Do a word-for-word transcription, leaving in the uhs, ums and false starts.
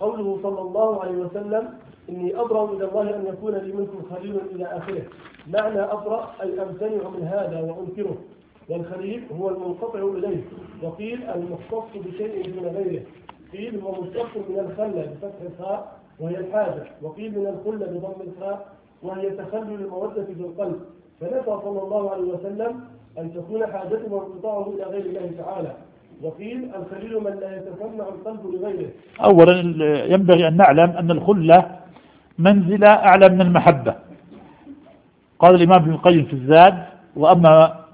قوله صلى الله عليه وسلم إني أبرأ إلى الله أن يكون لي منكم خليل إلى آخره. معنى أبرأ أي أمتنع من هذا وأنكره، والخليل هو المنقطع إليه، وقيل المختص بشيء دون غيره، قيل هو مشتق من الخلة بفتح الخاء وهي الحاجة، وقيل من الخلة بضم الخاء وهي تخلل المودة في القلب. فنفى صلى الله عليه وسلم أن تكون حاجته وانقطاعه إلى غير الله تعالى. وقيل الخليل من لا يتسمع القلب لغيره. أولا ينبغي أن نعلم أن الخلة منزلة أعلى من المحبة. قال الإمام ابن القيم في الزاد: وأما